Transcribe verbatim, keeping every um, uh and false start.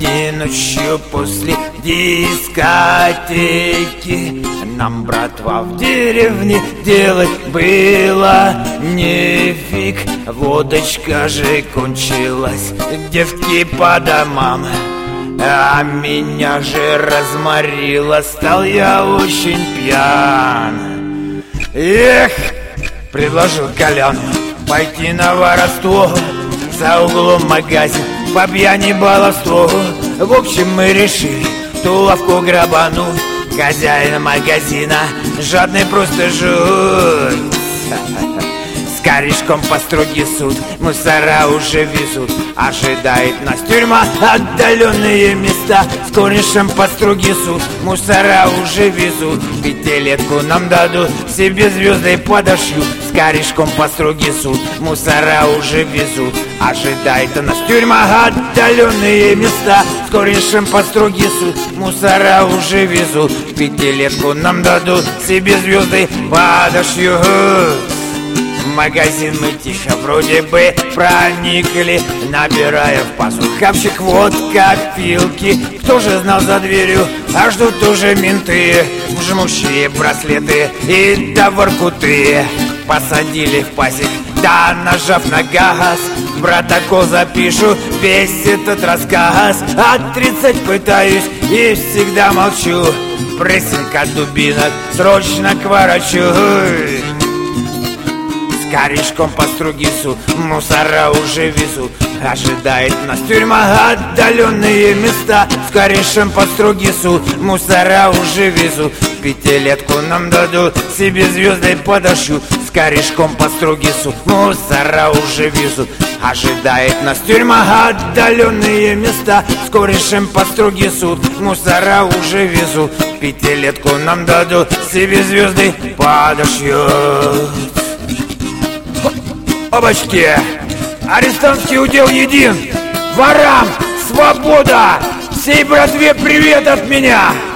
Одни ночью после дискотеки нам, братва, в деревне делать было нефиг. Водочка же кончилась, девки по домам, а меня же разморило, стал я очень пьян. Эх, предложил Колян пойти на воровство, за углом магазин по пьяни баловство. В общем, мы решили ту лавку грабануть. Хозяин магазина жадный просто жуть. С корешком по строгий суд, мусора уже везут. Ожидает нас тюрьма, отдаленные места. С корешем по строгий суд, мусора уже везут. Пятилетку нам дадут, себе звезды подошьют. С корешком по строгий суд, мусора уже везут. Ожидает нас тюрьма, отдаленные места. С корешем по строгий суд, мусора уже везут. Пятилетку нам дадут, себе звезды подошьют. В магазин мы тихо вроде бы проникли, набирая в пасухавчик водка, пилки. Кто же знал за дверью, а ждут уже менты, жмущие браслеты и до воркуты. Посадили в пасек, да нажав на газ, в протокол запишу весь этот рассказ. От тридцать пытаюсь и всегда молчу. Прессинг от дубинок, срочно к врачу. С корешком по строгий суд, мусора уже везут. Ожидает нас тюрьма, отдаленные места. С корешем по строгий суд, мусора уже везут. Пятилетку нам дадут, себе звезды подошьют. С корешком по строгий суд, мусора уже везут. Ожидает нас тюрьма, отдаленные места. С корешем по строгий суд, мусора уже везут. Пятилетку нам дадут, себе звезды подошьют. Бабочки, арестантский удел един. Ворам свобода, всей братве привет от меня.